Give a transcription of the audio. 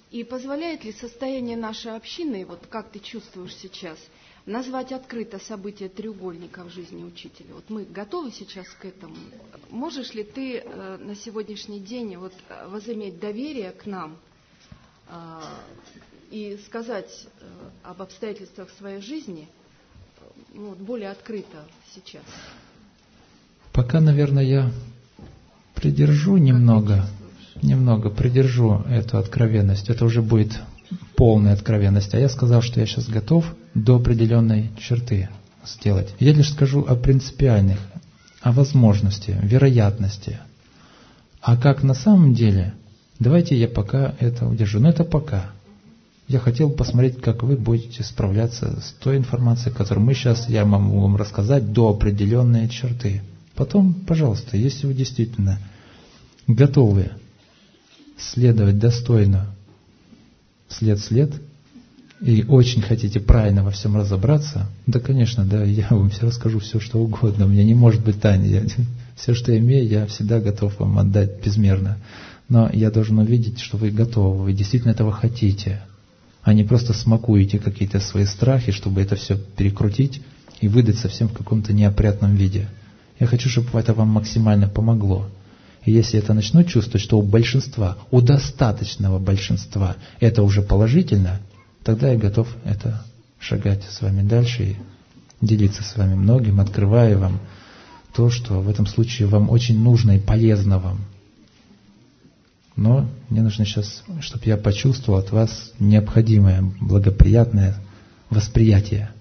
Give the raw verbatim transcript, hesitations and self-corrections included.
И позволяет ли состояние нашей общины, вот как ты чувствуешь сейчас, назвать открыто события треугольника в жизни учителя? Вот мы готовы сейчас к этому. Можешь ли ты э, на сегодняшний день вот, возыметь доверие к нам э, и сказать э, об обстоятельствах своей жизни э, ну, более открыто сейчас? Пока, наверное, я придержу немного, немного придержу эту откровенность. Это уже будет полная откровенность. А я сказал, что я сейчас готов до определенной черты сделать. Я лишь скажу о принципиальных, о возможности, вероятности. А как на самом деле, давайте я пока это удержу. Но это пока. Я хотел посмотреть, как вы будете справляться с той информацией, которую мы сейчас, я могу вам рассказать, до определенной черты. Потом, пожалуйста, если вы действительно готовы следовать достойно след след и очень хотите правильно во всем разобраться, да, конечно, да, я вам все расскажу все, что угодно. У меня не может быть тайны. Я, все, что я имею, я всегда готов вам отдать безмерно. Но я должен увидеть, что вы готовы, вы действительно этого хотите, а не просто смакуете какие-то свои страхи, чтобы это все перекрутить и выдать совсем в каком-то неопрятном виде. Я хочу, чтобы это вам максимально помогло. И если это начну чувствовать, что у большинства, у достаточного большинства это уже положительно, тогда я готов это шагать с вами дальше и делиться с вами многим, открывая вам то, что в этом случае вам очень нужно и полезно вам. Но мне нужно сейчас, чтобы я почувствовал от вас необходимое, благоприятное восприятие.